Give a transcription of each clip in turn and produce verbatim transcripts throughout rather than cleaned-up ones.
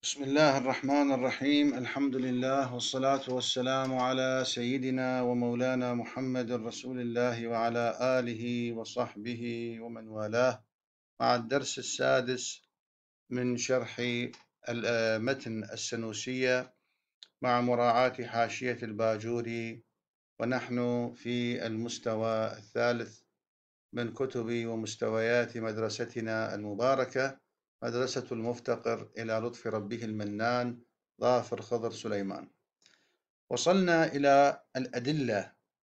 بسم الله الرحمن الرحيم. الحمد لله والصلاة والسلام على سيدنا ومولانا محمد رسول الله وعلى آله وصحبه ومن والاه، مع الدرس السادس من شرح متن السنوسية مع مراعاة حاشية الباجوري، ونحن في المستوى الثالث من كتب ومستويات مدرستنا المباركة، مدرسة المفتقر إلى لطف ربه المنان ظافر خضر سليمان. وصلنا إلى الأدلة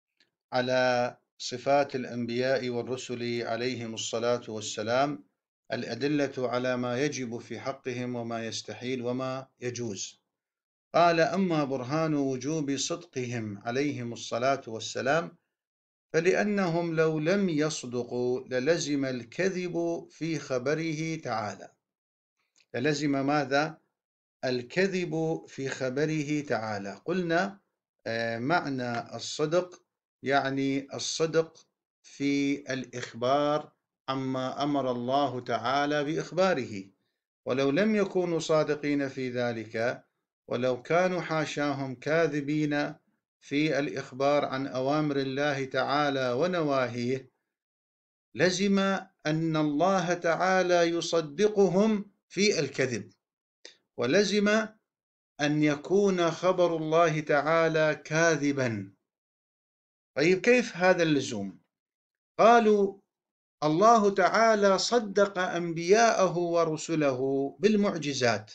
على صفات الأنبياء والرسل عليهم الصلاة والسلام، الأدلة على ما يجب في حقهم وما يستحيل وما يجوز. قال: أما برهان وجوب صدقهم عليهم الصلاة والسلام فلأنهم لو لم يصدقوا للزم الكذب في خبره تعالى. للزم ماذا؟ الكذب في خبره تعالى. قلنا آه معنى الصدق يعني الصدق في الإخبار عما أمر الله تعالى بإخباره، ولو لم يكونوا صادقين في ذلك، ولو كانوا حاشاهم كاذبين في الإخبار عن أوامر الله تعالى ونواهيه، لزم أن الله تعالى يصدقهم في الكذب، ولزم أن يكون خبر الله تعالى كاذبا. طيب، كيف هذا اللزوم؟ قالوا: الله تعالى صدق أنبياءه ورسله بالمعجزات،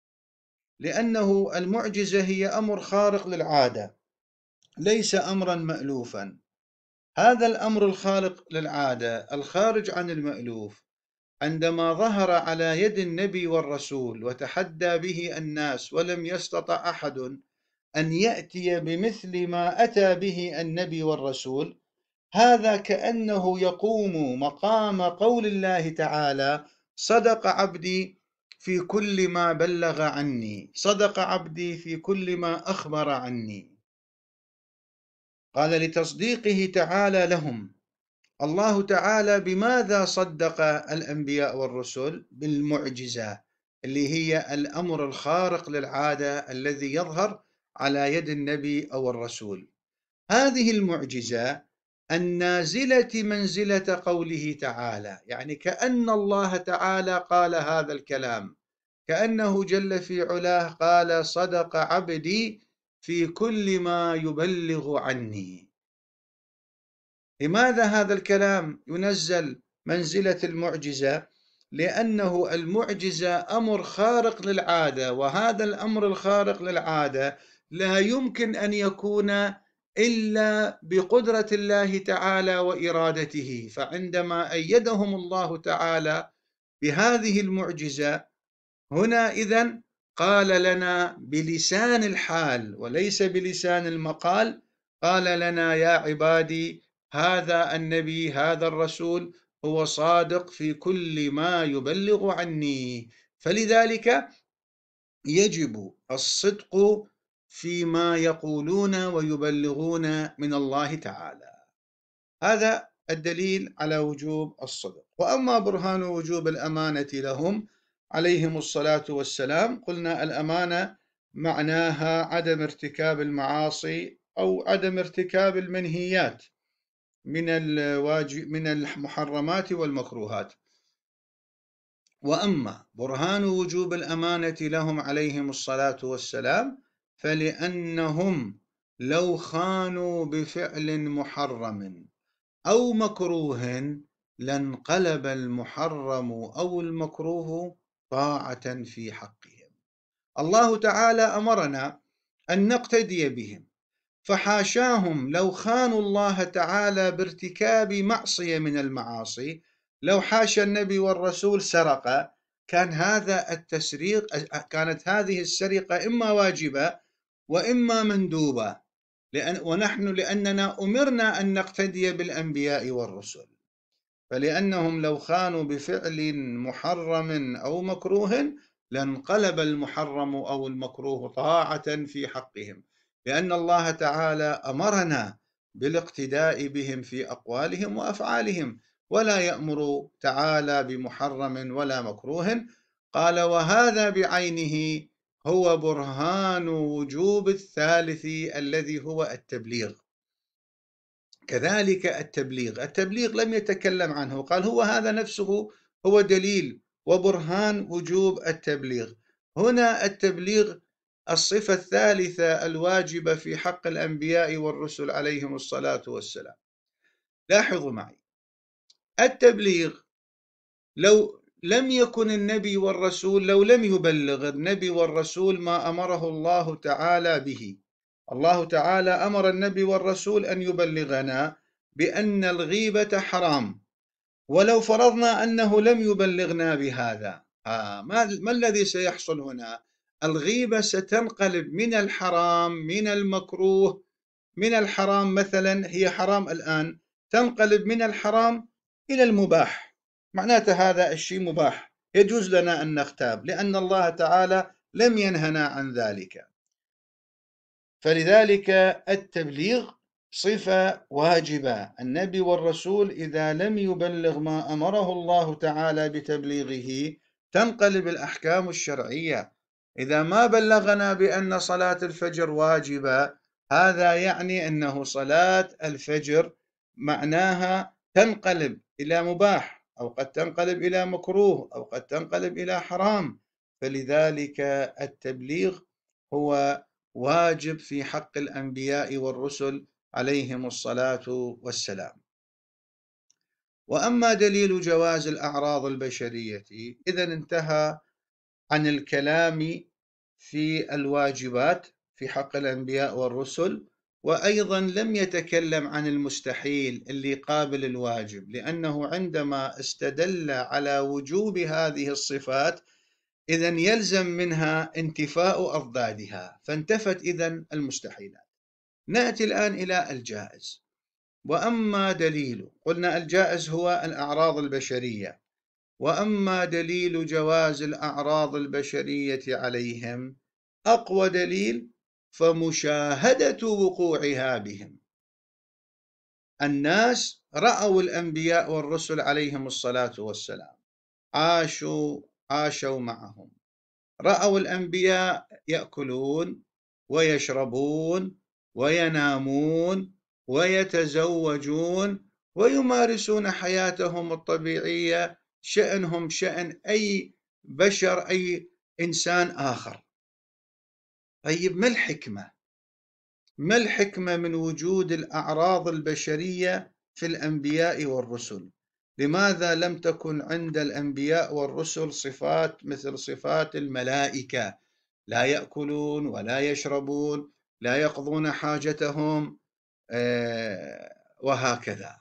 لأنه المعجزة هي أمر خارق للعادة، ليس أمرا مألوفا. هذا الأمر الخارق للعادة الخارج عن المألوف عندما ظهر على يد النبي والرسول وتحدى به الناس، ولم يستطع أحد أن يأتي بمثل ما أتى به النبي والرسول، هذا كأنه يقوم مقام قول الله تعالى: صدق عبدي في كل ما بلغ عني، صدق عبدي في كل ما أخبر عني. قال: لتصديقه تعالى لهم. الله تعالى بماذا صدق الأنبياء والرسل؟ بالمعجزة، اللي هي الأمر الخارق للعادة الذي يظهر على يد النبي أو الرسول. هذه المعجزة النازلة منزلة قوله تعالى، يعني كأن الله تعالى قال هذا الكلام، كأنه جل في علاه قال: صدق عبدي في كل ما يبلغ عني. لماذا هذا الكلام ينزل منزلة المعجزة؟ لأنه المعجزة أمر خارق للعادة، وهذا الأمر الخارق للعادة لا يمكن أن يكون إلا بقدرة الله تعالى وإرادته. فعندما أيدهم الله تعالى بهذه المعجزة، هنا إذن قال لنا بلسان الحال وليس بلسان المقال، قال لنا: يا عبادي، هذا النبي، هذا الرسول هو صادق في كل ما يبلغ عني. فلذلك يجب الصدق فيما يقولون ويبلغون من الله تعالى. هذا الدليل على وجوب الصدق. وأما برهان وجوب الأمانة لهم عليهم الصلاة والسلام، قلنا الأمانة معناها عدم ارتكاب المعاصي أو عدم ارتكاب المنهيات من الواجب من المحرمات والمكروهات. وأما برهان وجوب الأمانة لهم عليهم الصلاة والسلام فلأنهم لو خانوا بفعل محرم أو مكروه لانقلب المحرم أو المكروه طاعة في حقهم. الله تعالى أمرنا أن نقتدي بهم، فحاشاهم لو خانوا الله تعالى بارتكاب معصية من المعاصي. لو حاشا النبي والرسول سرق، كان هذا التسريق، كانت هذه السرقة إما واجبة وإما مندوبة، لأن ونحن لأننا أمرنا أن نقتدي بالأنبياء والرسل. فلأنهم لو خانوا بفعل محرم أو مكروه لانقلب المحرم أو المكروه طاعة في حقهم، لأن الله تعالى أمرنا بالاقتداء بهم في أقوالهم وأفعالهم، ولا يأمر تعالى بمحرم ولا مكروه. قال: وهذا بعينه هو برهان وجوب الثالث الذي هو التبليغ. كذلك التبليغ التبليغ لم يتكلم عنه، قال هو هذا نفسه هو دليل وبرهان وجوب التبليغ. هنا التبليغ الصفة الثالثة الواجبة في حق الأنبياء والرسل عليهم الصلاة والسلام. لاحظوا معي، التبليغ لو لم يكن النبي والرسول، لو لم يبلغ النبي والرسول ما أمره الله تعالى به، الله تعالى أمر النبي والرسول أن يبلغنا بأن الغيبة حرام، ولو فرضنا أنه لم يبلغنا بهذا، آه ما, ما الذي سيحصل هنا؟ الغيبة ستنقلب من الحرام، من المكروه، من الحرام مثلا هي حرام الآن، تنقلب من الحرام إلى المباح. معناته هذا الشيء مباح، يجوز لنا أن نغتاب لأن الله تعالى لم ينهنا عن ذلك. فلذلك التبليغ صفة واجبة. النبي والرسول إذا لم يبلغ ما أمره الله تعالى بتبليغه تنقلب الأحكام الشرعية. إذا ما بلغنا بأن صلاة الفجر واجبة، هذا يعني أنه صلاة الفجر معناها تنقلب إلى مباح، أو قد تنقلب إلى مكروه، أو قد تنقلب إلى حرام. فلذلك التبليغ هو واجب في حق الأنبياء والرسل عليهم الصلاة والسلام. وأما دليل جواز الأعراض البشرية، إذن انتهى عن الكلام في الواجبات في حق الأنبياء والرسل، وأيضا لم يتكلم عن المستحيل اللي قابل الواجب، لأنه عندما استدل على وجوب هذه الصفات إذن يلزم منها انتفاء أضدادها، فانتفت إذن المستحيلات. نأتي الآن إلى الجائز. وأما دليل، قلنا الجائز هو الأعراض البشرية، وأما دليل جواز الأعراض البشرية عليهم، أقوى دليل فمشاهدة وقوعها بهم. الناس رأوا الأنبياء والرسل عليهم الصلاة والسلام، عاشوا عاشوا معهم، رأوا الأنبياء يأكلون ويشربون وينامون ويتزوجون ويمارسون حياتهم الطبيعية، شأنهم شأن أي بشر، أي إنسان آخر. طيب ما الحكمة؟ ما الحكمة من وجود الأعراض البشرية في الأنبياء والرسل؟ لماذا لم تكن عند الأنبياء والرسل صفات مثل صفات الملائكة؟ لا يأكلون ولا يشربون، لا يقضون حاجتهم، وهكذا.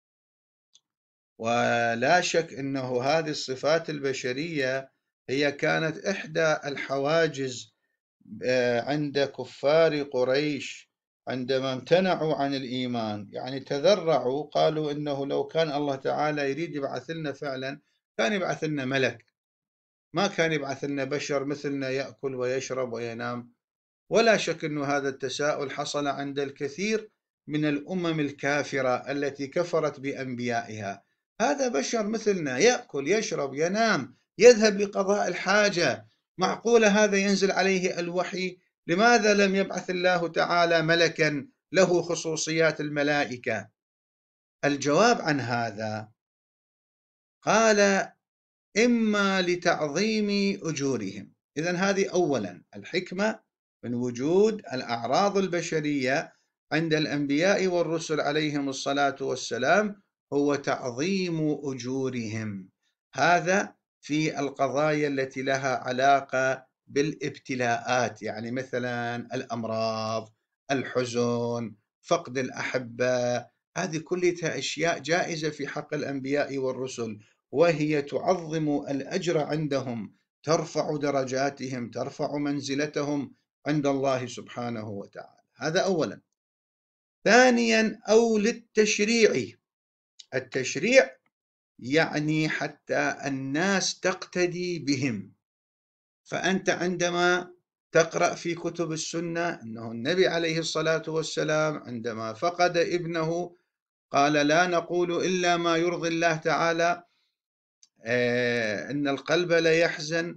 ولا شك أنه هذه الصفات البشرية هي كانت إحدى الحواجز عند كفار قريش عندما امتنعوا عن الإيمان، يعني تذرعوا، قالوا إنه لو كان الله تعالى يريد يبعث لنا فعلا كان يبعث لنا ملك، ما كان يبعث لنا بشر مثلنا يأكل ويشرب وينام. ولا شك أن هذا التساؤل حصل عند الكثير من الأمم الكافرة التي كفرت بأنبيائها. هذا بشر مثلنا يأكل يشرب ينام يذهب لقضاء الحاجة، معقولة هذا ينزل عليه الوحي؟ لماذا لم يبعث الله تعالى ملكا له خصوصيات الملائكة؟ الجواب عن هذا قال إما لتعظيم أجورهم. إذن هذه أولا الحكمة من وجود الأعراض البشرية عند الأنبياء والرسل عليهم الصلاة والسلام هو تعظيم أجورهم. هذا في القضايا التي لها علاقة بالابتلاءات، يعني مثلا الأمراض، الحزن، فقد الأحبة، هذه كلها أشياء جائزة في حق الأنبياء والرسل، وهي تعظم الأجر عندهم، ترفع درجاتهم، ترفع منزلتهم عند الله سبحانه وتعالى. هذا أولا. ثانيا أو للتشريع. التشريع يعني حتى الناس تقتدي بهم. فأنت عندما تقرأ في كتب السنة أنه النبي عليه الصلاة والسلام عندما فقد ابنه قال لا نقول إلا ما يرضي الله تعالى، إن القلب لا يحزن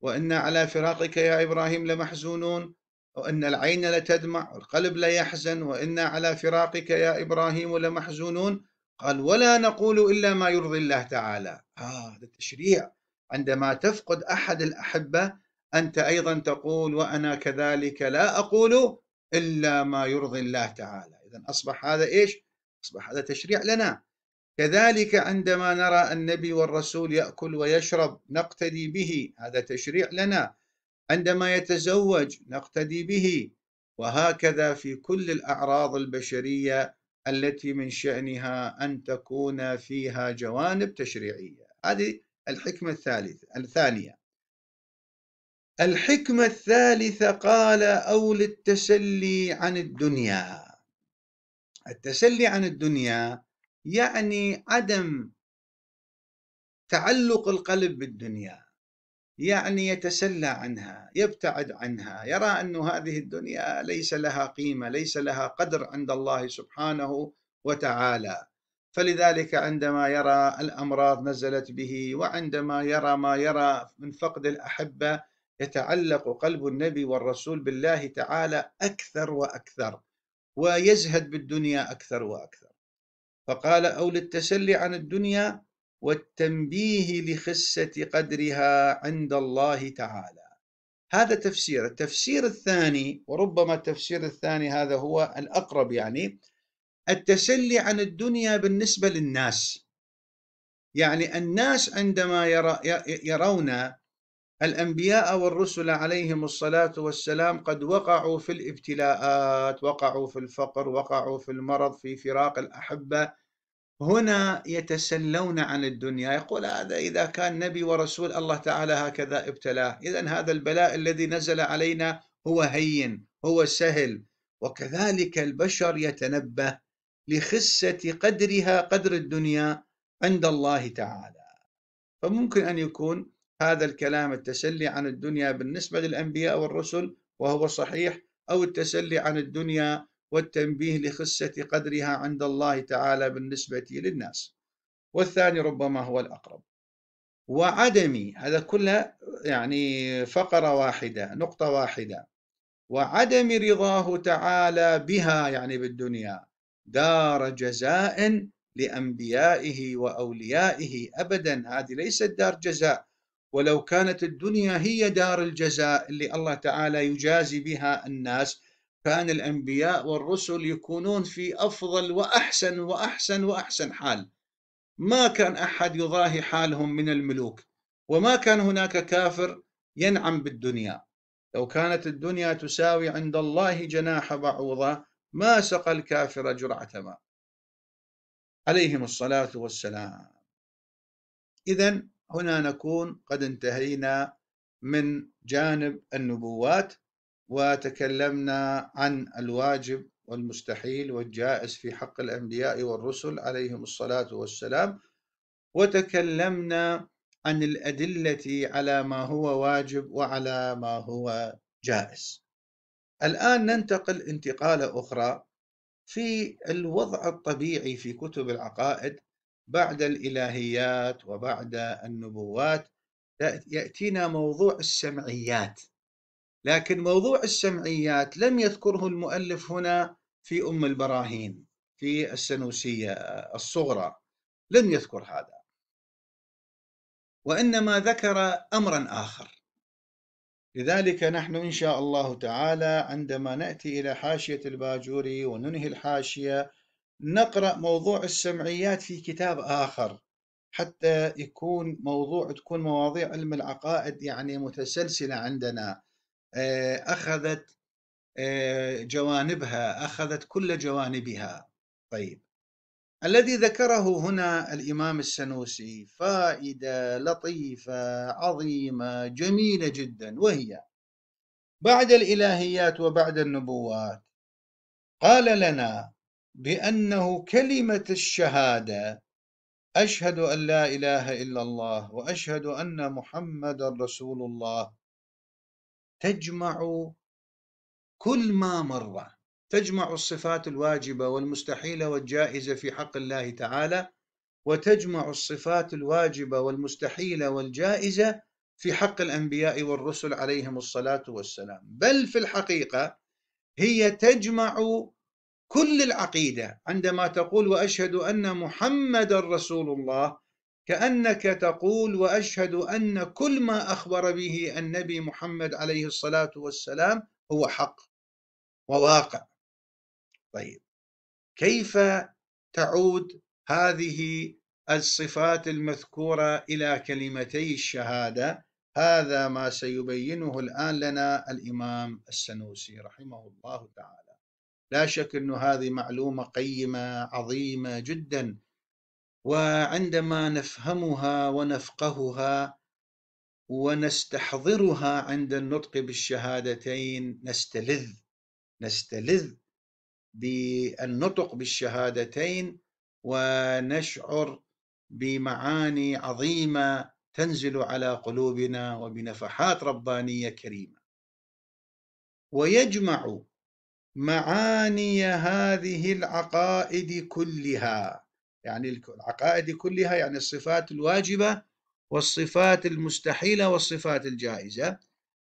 وإنا على فراقك يا إبراهيم لمحزونون، وإن العين لتدمع والقلب ليحزن، وإنا على فراقك يا إبراهيم لمحزونون. قال ولا نقول إلا ما يرضي الله تعالى. هذا آه التشريع، عندما تفقد أحد الأحبة أنت أيضا تقول وأنا كذلك لا أقول إلا ما يرضي الله تعالى. إذن أصبح هذا إيش؟ أصبح هذا تشريع لنا. كذلك عندما نرى النبي والرسول يأكل ويشرب نقتدي به، هذا تشريع لنا. عندما يتزوج نقتدي به، وهكذا في كل الأعراض البشرية التي من شأنها أن تكون فيها جوانب تشريعية. هذه الحكمة الثالثة الثانية. الحكمة الثالثة قال أو للتسلي عن الدنيا. التسلي عن الدنيا يعني عدم تعلق القلب بالدنيا، يعني يتسلى عنها، يبتعد عنها، يرى أن هذه الدنيا ليس لها قيمة، ليس لها قدر عند الله سبحانه وتعالى. فلذلك عندما يرى الأمراض نزلت به، وعندما يرى ما يرى من فقد الأحبة، يتعلق قلب النبي والرسول بالله تعالى أكثر وأكثر، ويزهد بالدنيا أكثر وأكثر. فقال أو للتسلي عن الدنيا والتنبيه لخسة قدرها عند الله تعالى. هذا تفسير. التفسير الثاني، وربما التفسير الثاني هذا هو الأقرب، يعني التسلي عن الدنيا بالنسبة للناس. يعني الناس عندما يرى يرون الأنبياء والرسل عليهم الصلاة والسلام قد وقعوا في الابتلاءات، وقعوا في الفقر، وقعوا في المرض، في فراق الأحبة، هنا يتسلون عن الدنيا. يقول هذا إذا كان نبي ورسول الله تعالى هكذا ابتلاه، إذن هذا البلاء الذي نزل علينا هو هين، هو سهل. وكذلك البشر يتنبه لخسة قدرها، قدر الدنيا عند الله تعالى. فممكن أن يكون هذا الكلام التسلي عن الدنيا بالنسبة للأنبياء والرسل وهو صحيح، أو التسلي عن الدنيا والتنبيه لخسة قدرها عند الله تعالى بالنسبة للناس. والثاني ربما هو الأقرب. وعدم، هذا كله يعني فقرة واحدة، نقطة واحدة. وعدم رضاه تعالى بها، يعني بالدنيا، دار جزاء لأنبيائه وأوليائه. أبدا، هذه ليست دار جزاء. ولو كانت الدنيا هي دار الجزاء اللي الله تعالى يجازي بها الناس، كان الأنبياء والرسل يكونون في أفضل وأحسن وأحسن وأحسن حال. ما كان أحد يضاهي حالهم من الملوك، وما كان هناك كافر ينعم بالدنيا. لو كانت الدنيا تساوي عند الله جناح بعوضة ما سقى الكافر جرعة ماء عليهم الصلاة والسلام. إذن هنا نكون قد انتهينا من جانب النبوات، وتكلمنا عن الواجب والمستحيل والجائز في حق الأنبياء والرسل عليهم الصلاة والسلام، وتكلمنا عن الأدلة على ما هو واجب وعلى ما هو جائز. الآن ننتقل انتقالة أخرى في الوضع الطبيعي في كتب العقائد. بعد الإلهيات وبعد النبوات يأتينا موضوع السمعيات، لكن موضوع السمعيات لم يذكره المؤلف هنا في أم البراهين في السنوسية الصغرى، لم يذكر هذا، وإنما ذكر أمرا آخر. لذلك نحن إن شاء الله تعالى عندما نأتي إلى حاشية الباجوري وننهي الحاشية نقرأ موضوع السمعيات في كتاب آخر، حتى يكون موضوع تكون مواضيع علم العقائد يعني متسلسلة عندنا، أخذت جوانبها، أخذت كل جوانبها. طيب، الذي ذكره هنا الإمام السنوسي فائدة لطيفة عظيمة جميلة جدا، وهي بعد الإلهيات وبعد النبوات قال لنا بأنه كلمة الشهادة أشهد أن لا إله إلا الله وأشهد أن محمد رسول الله تجمع كل ما مر، تجمع الصفات الواجبة والمستحيلة والجائزة في حق الله تعالى، وتجمع الصفات الواجبة والمستحيلة والجائزة في حق الأنبياء والرسل عليهم الصلاة والسلام، بل في الحقيقة هي تجمع كل العقيدة. عندما تقول وأشهد أن محمد رسول الله، كأنك تقول وأشهد أن كل ما أخبر به النبي محمد عليه الصلاة والسلام هو حق وواقع. طيب، كيف تعود هذه الصفات المذكورة إلى كلمتي الشهادة؟ هذا ما سيبينه الآن لنا الإمام السنوسي رحمه الله تعالى. لا شك أن هذه معلومة قيمة عظيمة جدا، وعندما نفهمها ونفقهها ونستحضرها عند النطق بالشهادتين نستلذ نستلذ بالنطق بالشهادتين، ونشعر بمعاني عظيمة تنزل على قلوبنا وبنفحات ربانية كريمة. ويجمع معاني هذه العقائد كلها، يعني العقائد كلها يعني الصفات الواجبة والصفات المستحيلة والصفات الجائزة.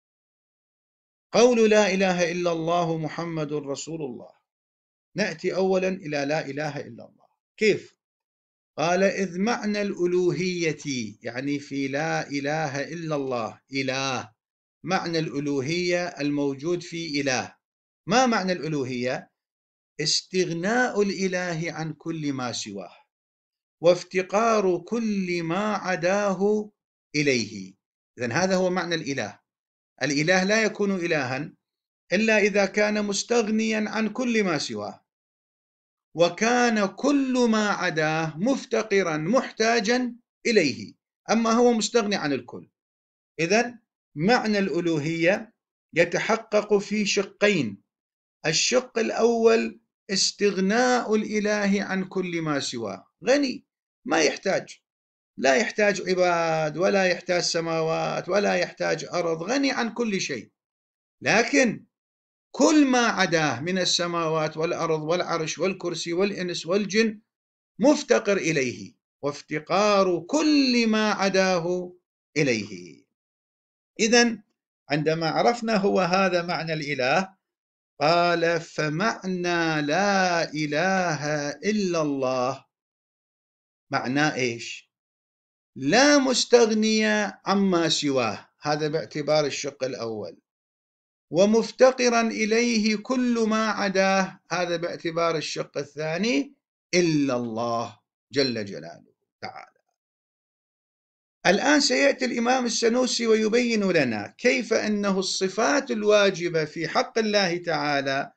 قول لا إله إلا الله محمد رسول الله، نأتي أولا إلى لا إله إلا الله. كيف؟ قال إذ معنى الألوهية، يعني في لا إله إلا الله إله، معنى الألوهية الموجود في إله. ما معنى الألوهية؟ استغناء الإله عن كل ما سواه، وافتقار كل ما عداه إليه. إذن هذا هو معنى الإله. الإله لا يكون إلها إلا إذا كان مستغنيا عن كل ما سواه، وكان كل ما عداه مفتقرا محتاجا إليه، أما هو مستغني عن الكل. إذن معنى الألوهية يتحقق في شقين. الشق الأول استغناء الإله عن كل ما سواه، غني، ما يحتاج، لا يحتاج عباد ولا يحتاج سماوات ولا يحتاج أرض، غني عن كل شيء. لكن كل ما عداه من السماوات والأرض والعرش والكرسي والإنس والجن مفتقر إليه، وافتقار كل ما عداه إليه. إذن عندما عرفنا هو هذا معنى الإله، قال فمعنى لا إله إلا الله معناه إيش؟ لا مستغنية عما سواه، هذا باعتبار الشق الأول، ومفتقرا إليه كل ما عداه، هذا باعتبار الشق الثاني، إلا الله جل جلاله تعالى. الآن سيأتي الإمام السنوسي ويبين لنا كيف أنه الصفات الواجبة في حق الله تعالى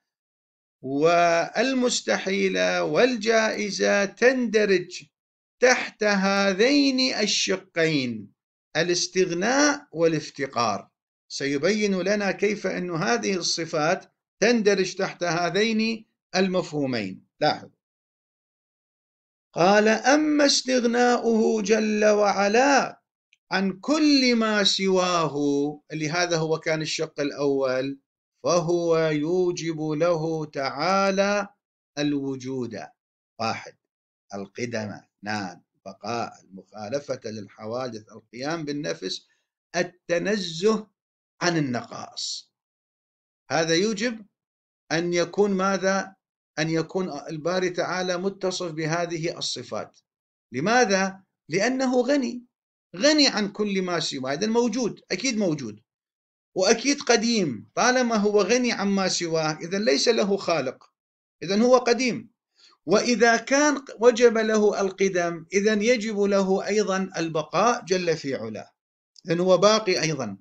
والمستحيلة والجائزة تندرج تحت هذين الشقين، الاستغناء والافتقار. سيبين لنا كيف أن هذه الصفات تندرج تحت هذين المفهومين. لاحظ، قال أما استغناؤه جل وعلا عن كل ما سواه، اللي هذا هو كان الشق الأول، فهو يوجب له تعالى الوجود، واحد، القدم، اثنان، البقاء، المخالفة للحوادث، القيام بالنفس، التنزه عن النقائص. هذا يوجب أن يكون ماذا؟ أن يكون الباري تعالى متصف بهذه الصفات. لماذا؟ لأنه غني، غني عن كل ما سواه. إذن موجود، أكيد موجود، وأكيد قديم. طالما هو غني عما سواه إذن ليس له خالق، إذن هو قديم. وإذا كان وجب له القدم إذن يجب له أيضا البقاء جل في علاه، إذن هو باقي أيضا.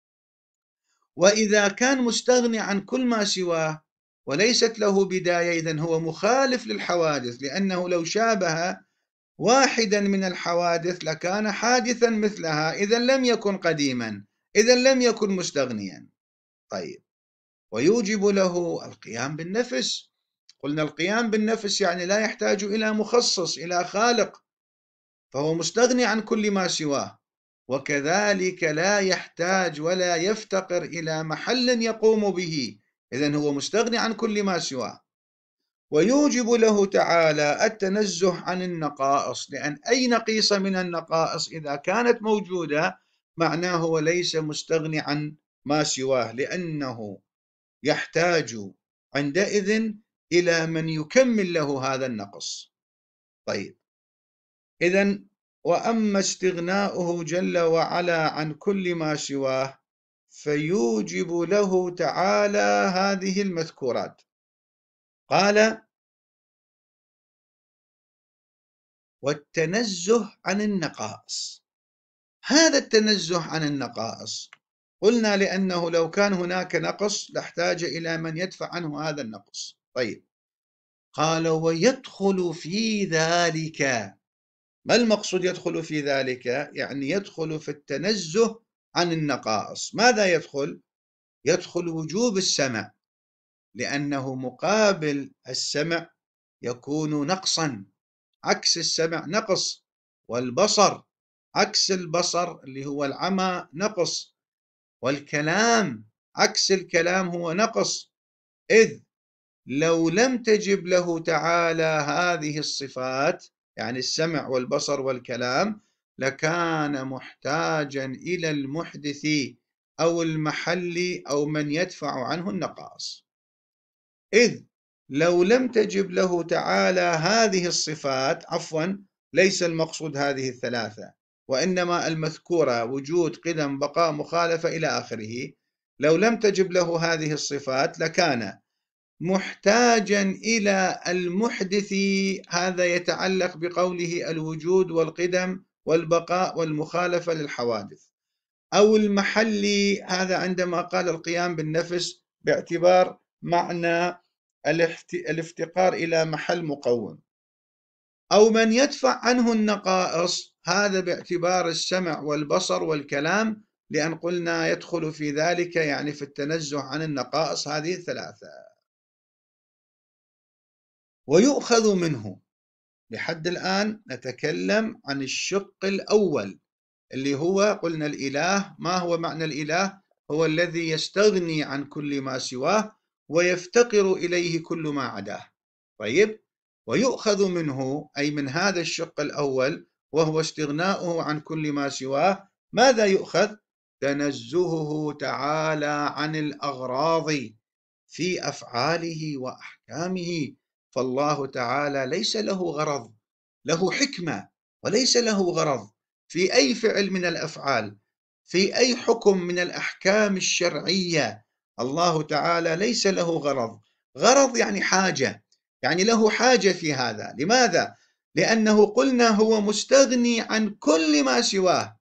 وإذا كان مستغني عن كل ما سواه وليست له بداية إذن هو مخالف للحوادث، لأنه لو شابه واحدا من الحوادث لكان حادثا مثلها، إذن لم يكن قديما، إذن لم يكن مستغنيا. طيب، ويوجب له القيام بالنفس. قلنا القيام بالنفس يعني لا يحتاج إلى مخصص، إلى خالق، فهو مستغني عن كل ما سواه. وكذلك لا يحتاج ولا يفتقر إلى محل يقوم به، إذن هو مستغني عن كل ما سواه. ويوجب له تعالى التنزه عن النقائص، لأن أي نقيصة من النقائص إذا كانت موجودة معناه هو ليس مستغني عن ما سواه، لأنه يحتاج عندئذ إلى من يكمل له هذا النقص. طيب، إذن وأما استغناؤه جل وعلا عن كل ما سواه فيوجب له تعالى هذه المذكورات. قال: والتنزه عن النقائص. هذا التنزه عن النقائص قلنا لأنه لو كان هناك نقص لاحتاج إلى من يدفع عنه هذا النقص. طيب، قال: ويدخل في ذلك. ما المقصود يدخل في ذلك؟ يعني يدخل في التنزه عن النقائص. ماذا يدخل؟ يدخل وجوب السمع، لأنه مقابل السمع يكون نقصا، عكس السمع نقص، والبصر عكس البصر اللي هو العمى نقص، والكلام عكس الكلام هو نقص. إذ لو لم تجب له تعالى هذه الصفات، يعني السمع والبصر والكلام، لكان محتاجا إلى المحدث أو المحل أو من يدفع عنه النقائص. إذ لو لم تجب له تعالى هذه الصفات، عفوا ليس المقصود هذه الثلاثة، وإنما المذكورة وجود، قدم، بقاء، مخالفة إلى آخره، لو لم تجب له هذه الصفات لكان محتاجا إلى المحدث. هذا يتعلق بقوله الوجود والقدم والبقاء والمخالفة للحوادث، أو المحلي، هذا عندما قال القيام بالنفس باعتبار معنى الافتقار إلى محل مقوم، أو من يدفع عنه النقائص، هذا باعتبار السمع والبصر والكلام، لأن قلنا يدخل في ذلك يعني في التنزه عن النقائص هذه الثلاثة. ويؤخذ منه. لحد الآن نتكلم عن الشق الأول اللي هو قلنا الإله. ما هو معنى الإله؟ هو الذي يستغني عن كل ما سواه ويفتقر إليه كل ما عداه. طيب، ويؤخذ منه أي من هذا الشق الأول وهو استغناؤه عن كل ما سواه. ماذا يؤخذ؟ تنزهه تعالى عن الأغراض في أفعاله وأحكامه. فالله تعالى ليس له غرض، له حكمة، وليس له غرض في أي فعل من الأفعال، في أي حكم من الأحكام الشرعية. الله تعالى ليس له غرض. غرض يعني حاجة، يعني له حاجة في هذا. لماذا؟ لأنه قلنا هو مستغني عن كل ما سواه.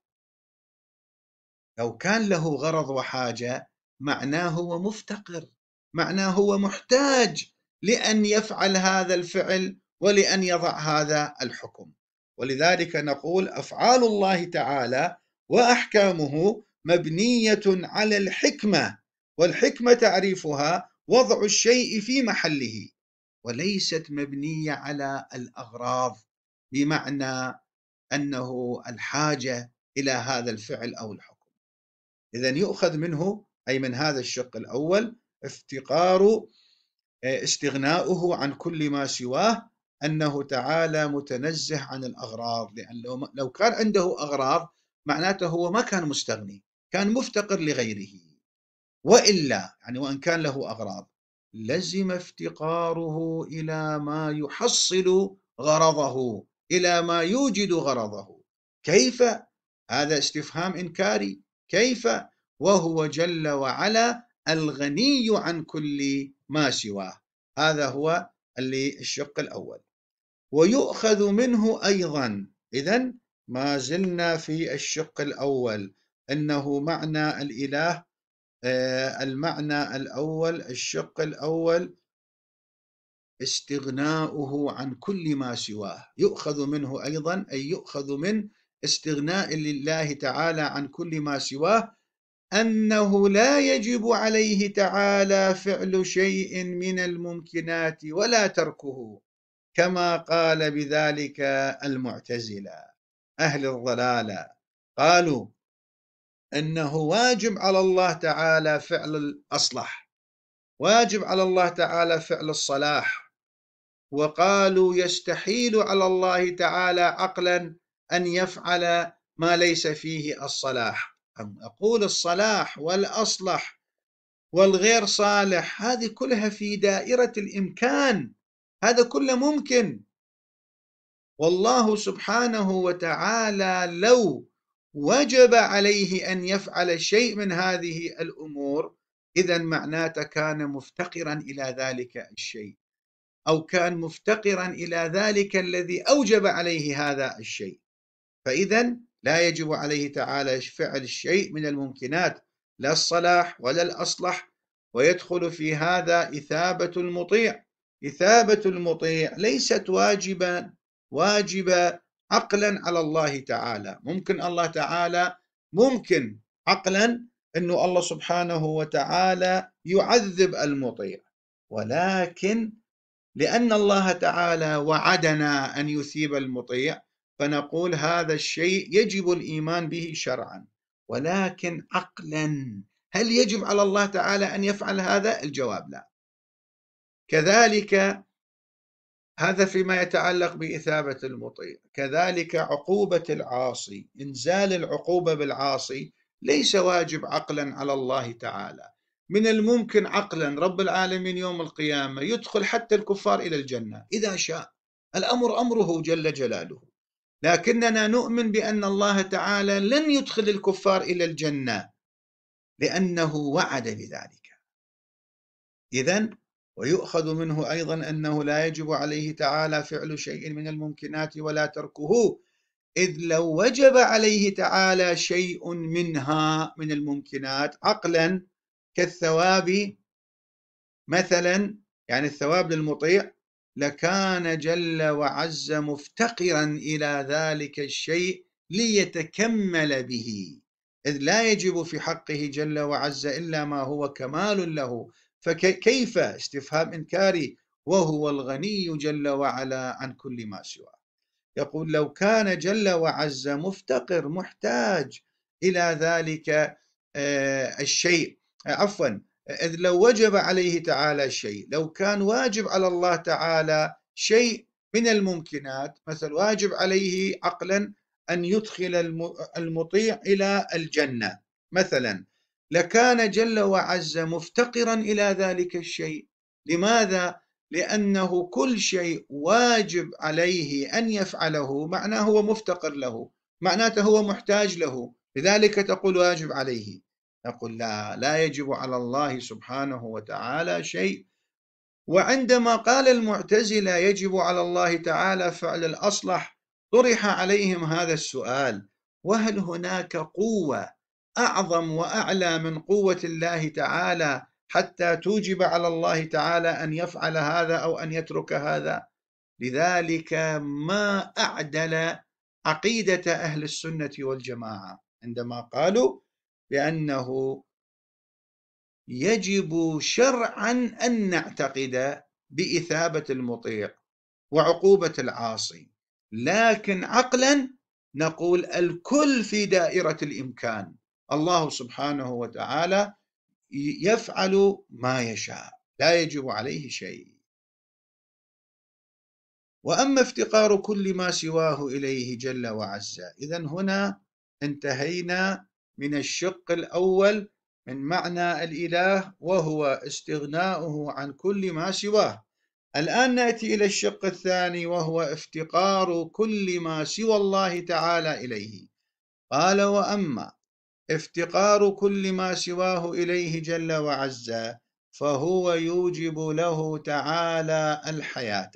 لو كان له غرض وحاجة معناه هو مفتقر، معناه هو محتاج لأن يفعل هذا الفعل ولأن يضع هذا الحكم. ولذلك نقول أفعال الله تعالى وأحكامه مبنية على الحكمة، والحكمة تعريفها وضع الشيء في محله، وليست مبنية على الأغراض، بمعنى أنه الحاجة إلى هذا الفعل أو الحكم. إذن يؤخذ منه أي من هذا الشق الأول افتقار استغناؤه عن كل ما سواه، أنه تعالى متنزه عن الأغراض. لأن لو كان عنده أغراض معناته هو ما كان مستغني، كان مفتقر لغيره. وإلا يعني وإن كان له أغراض لزم افتقاره إلى ما يحصل غرضه، إلى ما يوجد غرضه. كيف؟ هذا استفهام إنكاري. كيف وهو جل وعلا الغني عن كل ما سواه؟ هذا هو اللي الشق الأول. ويؤخذ منه أيضا. إذن ما زلنا في الشق الأول، أنه معنى الإله. آه المعنى الأول، الشق الأول استغناؤه عن كل ما سواه. يؤخذ منه أيضا أي يؤخذ من استغناء لله تعالى عن كل ما سواه أنه لا يجب عليه تعالى فعل شيء من الممكنات ولا تركه، كما قال بذلك المعتزلة أهل الضلالة. قالوا أنه واجب على الله تعالى فعل الأصلح، واجب على الله تعالى فعل الصلاح، وقالوا يستحيل على الله تعالى عقلا أن يفعل ما ليس فيه الصلاح. أقول الصلاح والأصلح والغير صالح هذه كلها في دائرة الإمكان، هذا كله ممكن. والله سبحانه وتعالى لو وجب عليه أن يفعل شيء من هذه الأمور إذا معناته كان مفتقرا إلى ذلك الشيء، أو كان مفتقرا إلى ذلك الذي أوجب عليه هذا الشيء، فإذا لا يجب عليه تعالى فعل شيء من الممكنات، لا الصلاح ولا الأصلح. ويدخل في هذا إثابة المطيع. إثابة المطيع ليست واجبا واجبة عقلا على الله تعالى. ممكن الله تعالى ممكن عقلا أنه الله سبحانه وتعالى يعذب المطيع، ولكن لأن الله تعالى وعدنا أن يثيب المطيع فنقول هذا الشيء يجب الإيمان به شرعا. ولكن عقلا هل يجب على الله تعالى أن يفعل هذا؟ الجواب لا. كذلك هذا فيما يتعلق بإثابة المطيع. كذلك عقوبة العاصي، إنزال العقوبة بالعاصي ليس واجب عقلا على الله تعالى. من الممكن عقلا رب العالمين يوم القيامة يدخل حتى الكفار إلى الجنة إذا شاء، الأمر أمره جل جلاله، لكننا نؤمن بأن الله تعالى لن يدخل الكفار إلى الجنة لأنه وعد بذلك. إذن ويؤخذ منه أيضا أنه لا يجب عليه تعالى فعل شيء من الممكنات ولا تركه، إذ لو وجب عليه تعالى شيء منها من الممكنات عقلا كالثواب مثلا، يعني الثواب للمطيع، لكان جل وعز مفتقرا إلى ذلك الشيء ليتكمل به، إذ لا يجب في حقه جل وعز إلا ما هو كمال له. فكيف استفهام إنكاري وهو الغني جل وعلا عن كل ما سواه. يقول لو كان جل وعز مفتقر محتاج إلى ذلك الشيء، عفوا إذ لو وجب عليه تعالى شيء، لو كان واجب على الله تعالى شيء من الممكنات، مثل واجب عليه عقلا أن يدخل المطيع إلى الجنة مثلا، لكان جل وعز مفتقرا إلى ذلك الشيء. لماذا؟ لأنه كل شيء واجب عليه أن يفعله معناه هو مفتقر له، معناته هو محتاج له، لذلك تقول واجب عليه. نقول لا، لا يجب على الله سبحانه وتعالى شيء. وعندما قال المعتزلة يجب على الله تعالى فعل الأصلح طرح عليهم هذا السؤال: وهل هناك قوة أعظم وأعلى من قوة الله تعالى حتى توجب على الله تعالى أن يفعل هذا أو أن يترك هذا؟ لذلك ما أعدل عقيدة أهل السنة والجماعة عندما قالوا بأنه يجب شرعا أن نعتقد بإثابة المطيع وعقوبة العاصي، لكن عقلا نقول الكل في دائرة الإمكان، الله سبحانه وتعالى يفعل ما يشاء، لا يجب عليه شيء. وأما افتقار كل ما سواه إليه جل وعز، إذن هنا انتهينا من الشق الأول من معنى الإله وهو استغناؤه عن كل ما سواه. الآن نأتي إلى الشق الثاني وهو افتقار كل ما سوى الله تعالى إليه. قال: وأما افتقار كل ما سواه إليه جل وعز فهو يوجب له تعالى الحياة.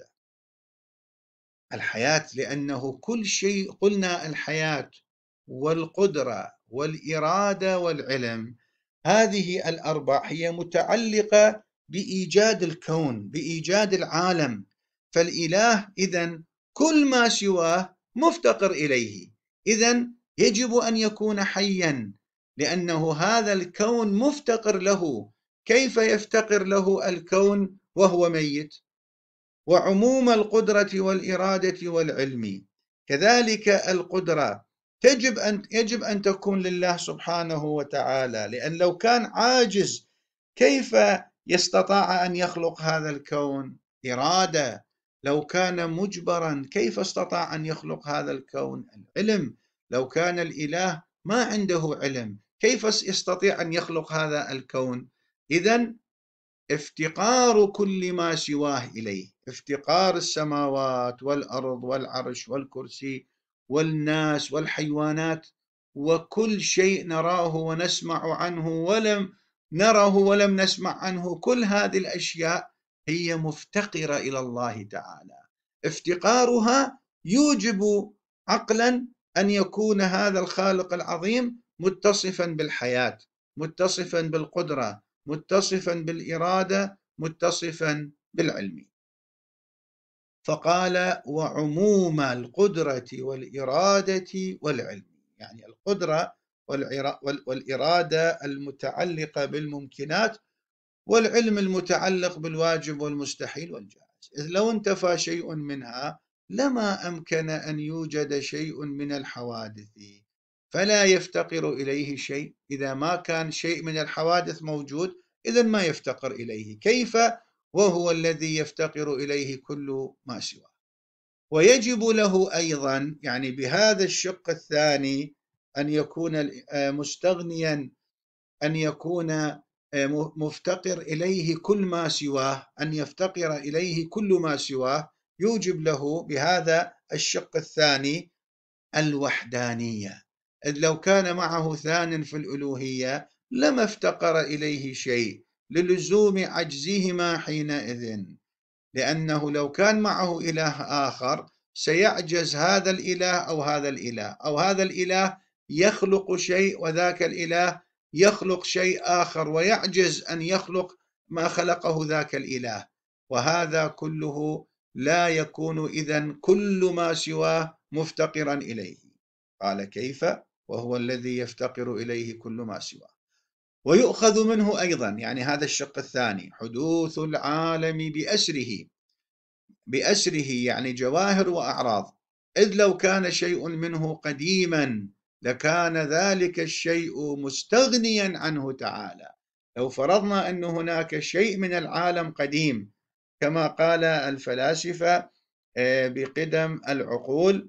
الحياة لأنه كل شيء، قلنا الحياة والقدرة والإرادة والعلم، هذه الأربع هي متعلقة بإيجاد الكون، بإيجاد العالم. فالإله إذن كل ما سواه مفتقر إليه، إذن يجب أن يكون حيا لأنه هذا الكون مفتقر له. كيف يفتقر له الكون وهو ميت؟ وعموم القدرة والإرادة والعلم، كذلك القدرة تجب أن يجب أن تكون لله سبحانه وتعالى، لأن لو كان عاجز كيف يستطاع أن يخلق هذا الكون؟ إرادة. لو كان مجبرا كيف استطاع أن يخلق هذا الكون؟ العلم. لو كان الإله ما عنده علم كيف يستطيع أن يخلق هذا الكون؟ إذن افتقار كل ما سواه إليه، افتقار السماوات والأرض والعرش والكرسي والناس والحيوانات وكل شيء نراه ونسمع عنه ولم نره ولم نسمع عنه، كل هذه الأشياء هي مفتقرة إلى الله تعالى. افتقارها يوجب عقلا أن يكون هذا الخالق العظيم متصفا بالحياة، متصفا بالقدرة، متصفا بالإرادة، متصفا بالعلم. فقال وعموم القدرة والإرادة والعلم، يعني القدرة والإرادة المتعلقة بالممكنات، والعلم المتعلق بالواجب والمستحيل والجائز. إذ لو انتفى شيء منها لما أمكن أن يوجد شيء من الحوادث، فلا يفتقر إليه شيء. إذا ما كان شيء من الحوادث موجود إذن ما يفتقر إليه، كيف وهو الذي يفتقر إليه كل ما سواه؟ ويجب له أيضا، يعني بهذا الشق الثاني، أن يكون مستغنيا، أن يكون مفتقر إليه كل ما سواه، أن يفتقر إليه كل ما سواه يوجب له بهذا الشق الثاني الوحدانية. إذ لو كان معه ثان في الألوهية لما افتقر إليه شيء للزوم عجزهما حينئذ، لأنه لو كان معه إله آخر سيعجز هذا الإله أو هذا الإله، أو هذا الإله يخلق شيء وذاك الإله يخلق شيء آخر ويعجز أن يخلق ما خلقه ذاك الإله، وهذا كله لا يكون إذن كل ما سواه مفتقرا إليه. قال كيف وهو الذي يفتقر إليه كل ما سواه؟ ويؤخذ منه أيضا، يعني هذا الشق الثاني، حدوث العالم بأسره، بأسره يعني جواهر وأعراض. إذ لو كان شيء منه قديما لكان ذلك الشيء مستغنيا عنه تعالى. لو فرضنا أن هناك شيء من العالم قديم كما قال الفلاسفة بقدم العقول،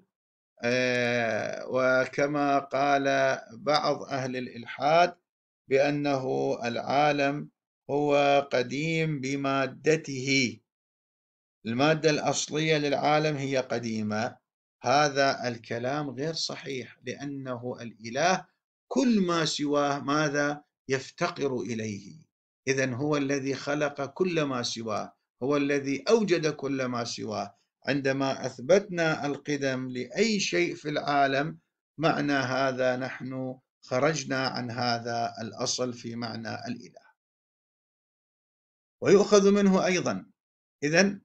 وكما قال بعض أهل الإلحاد بأنه العالم هو قديم بمادته، المادة الأصلية للعالم هي قديمة، هذا الكلام غير صحيح، لأنه الإله كل ما سواه ماذا يفتقر إليه. إذن هو الذي خلق كل ما سواه، هو الذي أوجد كل ما سواه. عندما أثبتنا القدم لأي شيء في العالم معنى هذا نحن خرجنا عن هذا الأصل في معنى الإله. ويؤخذ منه أيضا إذن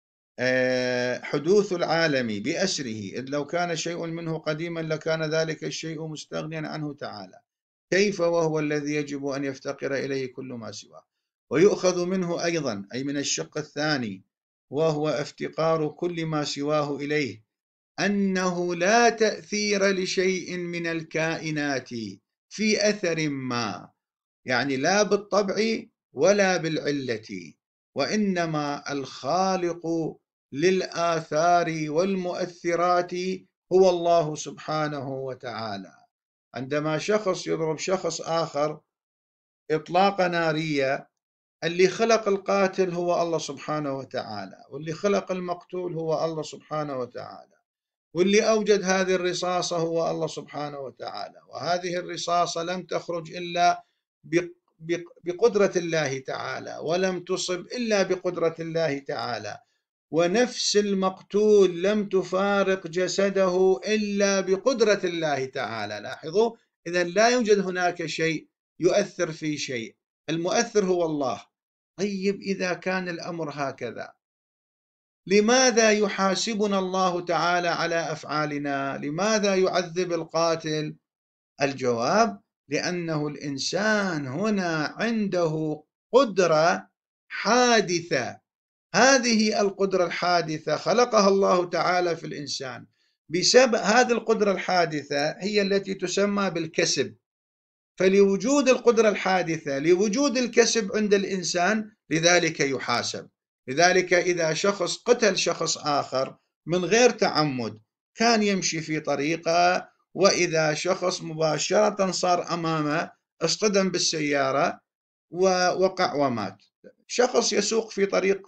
حدوث العالم بأسره، إذ لو كان شيء منه قديما لكان ذلك الشيء مستغنيا عنه تعالى، كيف وهو الذي يجب أن يفتقر إليه كل ما سواه؟ ويؤخذ منه أيضا، أي من الشق الثاني وهو افتقار كل ما سواه إليه، أنه لا تأثير لشيء من الكائنات في أثر ما، يعني لا بالطبع ولا بالعلة، وإنما الخالق للآثار والمؤثرات هو الله سبحانه وتعالى. عندما شخص يضرب شخص آخر إطلاقة نارية، اللي خلق القاتل هو الله سبحانه وتعالى، واللي خلق المقتول هو الله سبحانه وتعالى، واللي أوجد هذه الرصاصة هو الله سبحانه وتعالى، وهذه الرصاصة لم تخرج إلا بقدرة الله تعالى، ولم تصب إلا بقدرة الله تعالى، ونفس المقتول لم تفارق جسده إلا بقدرة الله تعالى. لاحظوا، إذن لا يوجد هناك شيء يؤثر في شيء، المؤثر هو الله. طيب إذا كان الأمر هكذا لماذا يحاسبنا الله تعالى على أفعالنا؟ لماذا يعذب القاتل؟ الجواب: لأنه الإنسان هنا عنده قدرة حادثة، هذه القدرة الحادثة خلقها الله تعالى في الإنسان، بسبب هذه القدرة الحادثة هي التي تسمى بالكسب. فلوجود القدرة الحادثة، لوجود الكسب عند الإنسان، لذلك يحاسب. لذلك إذا شخص قتل شخص آخر من غير تعمد، كان يمشي في طريقة وإذا شخص مباشرة صار أمامه اصطدم بالسيارة ووقع ومات. شخص يسوق في طريق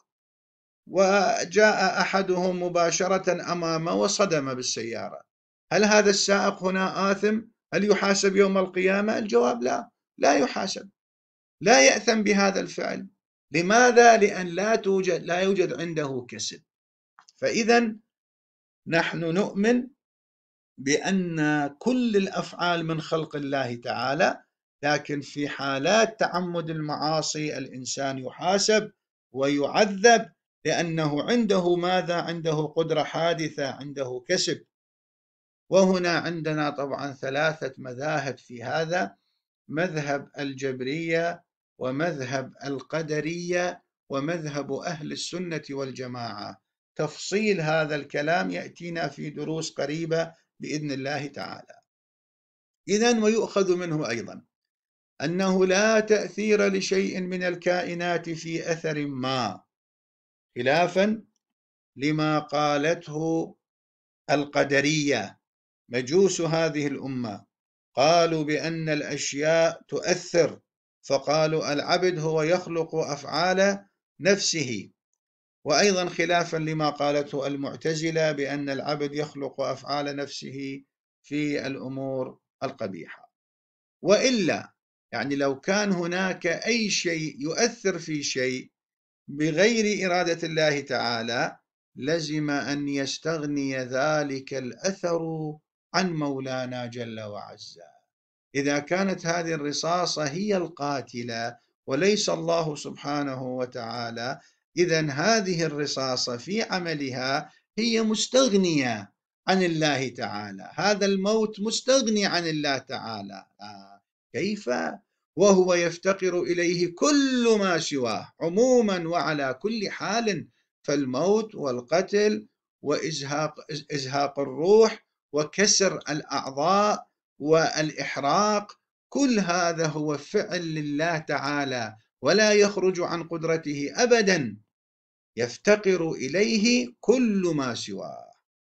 وجاء أحدهم مباشرة أمامه وصدم بالسيارة، هل هذا السائق هنا آثم؟ هل يحاسب يوم القيامة؟ الجواب لا، لا يحاسب، لا يأثم بهذا الفعل. لماذا؟ لأن لا توجد لا يوجد عنده كسب. فإذا نحن نؤمن بأن كل الأفعال من خلق الله تعالى، لكن في حالات تعمد المعاصي الإنسان يحاسب ويعذب لأنه عنده ماذا؟ عنده قدرة حادثة، عنده كسب. وهنا عندنا طبعا ثلاثة مذاهب في هذا: مذهب الجبرية، ومذهب القدرية، ومذهب أهل السنة والجماعة. تفصيل هذا الكلام يأتينا في دروس قريبة بإذن الله تعالى. إذن ويؤخذ منه أيضا أنه لا تأثير لشيء من الكائنات في أثر ما، خلافا لما قالته القدرية مجوس هذه الأمة. قالوا بأن الأشياء تؤثر، فقالوا العبد هو يخلق أفعال نفسه. وأيضا خلافا لما قالته المعتزلة بأن العبد يخلق أفعال نفسه في الأمور القبيحة. وإلا يعني لو كان هناك أي شيء يؤثر في شيء بغير إرادة الله تعالى لزم أن يستغني ذلك الأثر عن مولانا جل وعز. إذا كانت هذه الرصاصة هي القاتلة وليس الله سبحانه وتعالى، إذن هذه الرصاصة في عملها هي مستغنية عن الله تعالى، هذا الموت مستغني عن الله تعالى. آه كيف وهو يفتقر إليه كل ما سواه عموما وعلى كل حال؟ فالموت والقتل وإزهاق إزهاق الروح وكسر الأعضاء والإحراق، كل هذا هو فعل لله تعالى ولا يخرج عن قدرته أبدا، يفتقر إليه كل ما سواه.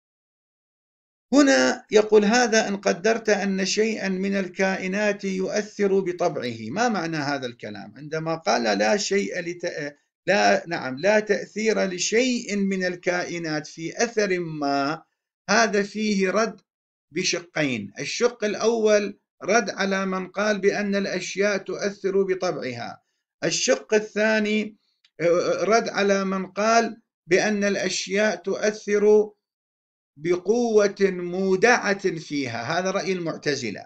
هنا يقول هذا إن قدرت أن شيئا من الكائنات يؤثر بطبعه. ما معنى هذا الكلام عندما قال لا شيء لت... لا نعم لا تأثير لشيء من الكائنات في أثر ما؟ هذا فيه رد بشقين. الشق الأول رد على من قال بأن الأشياء تؤثر بطبعها. الشق الثاني رد على من قال بأن الأشياء تؤثر بقوة مودعة فيها، هذا رأي المعتزلة.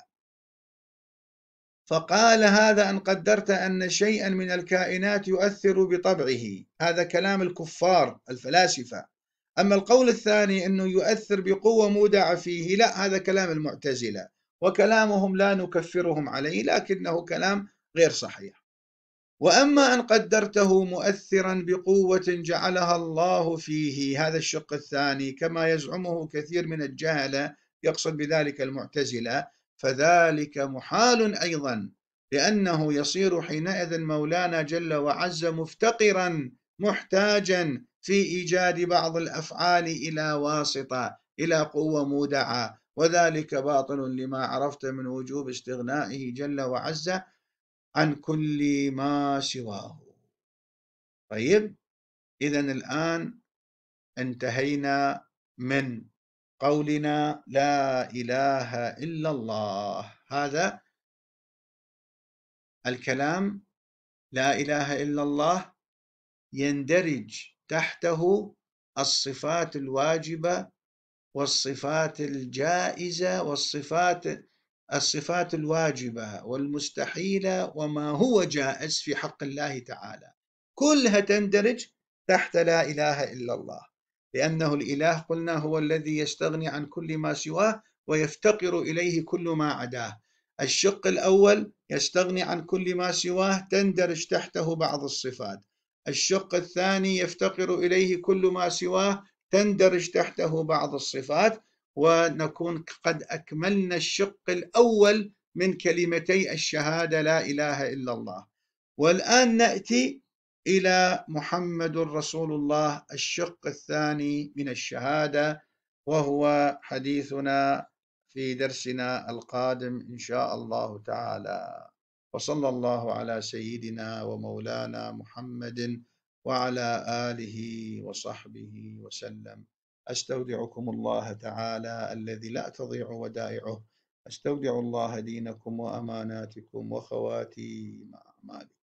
فقال هذا أن قدرت أن شيئا من الكائنات يؤثر بطبعه، هذا كلام الكفار الفلاسفة. أما القول الثاني أنه يؤثر بقوة مودعة فيه، لا، هذا كلام المعتزلة، وكلامهم لا نكفرهم عليه، لكنه كلام غير صحيح. وأما أن قدرته مؤثرا بقوة جعلها الله فيه، هذا الشق الثاني كما يزعمه كثير من الجهلة، يقصد بذلك المعتزلة، فذلك محال أيضا، لأنه يصير حينئذ مولانا جل وعز مفتقرا محتاجا في إيجاد بعض الأفعال إلى واسطة، إلى قوة مودعة، وذلك باطل لما عرفت من وجوب استغنائه جل وعز عن كل ما سواه. طيب، إذن الآن انتهينا من قولنا لا إله إلا الله. هذا الكلام لا إله إلا الله يندرج تحته الصفات الواجبة والصفات الجائزة والصفات الصفات الواجبة والمستحيلة وما هو جائز في حق الله تعالى، كلها تندرج تحت لا إله إلا الله، لأنه الإله قلنا هو الذي يستغني عن كل ما سواه ويفتقر إليه كل ما عداه. الشق الأول يستغني عن كل ما سواه، تندرج تحته بعض الصفات. الشق الثاني يفتقر إليه كل ما سواه، تندرج تحته بعض الصفات. ونكون قد أكملنا الشق الأول من كلمتي الشهادة لا إله إلا الله. والآن نأتي إلى محمد رسول الله، الشق الثاني من الشهادة، وهو حديثنا في درسنا القادم إن شاء الله تعالى. وصلى الله على سيدنا ومولانا محمد وعلى آله وصحبه وسلم. أستودعكم الله تعالى الذي لا تضيع ودائعه. أستودع الله دينكم وأماناتكم وخواتيم أعمالكم.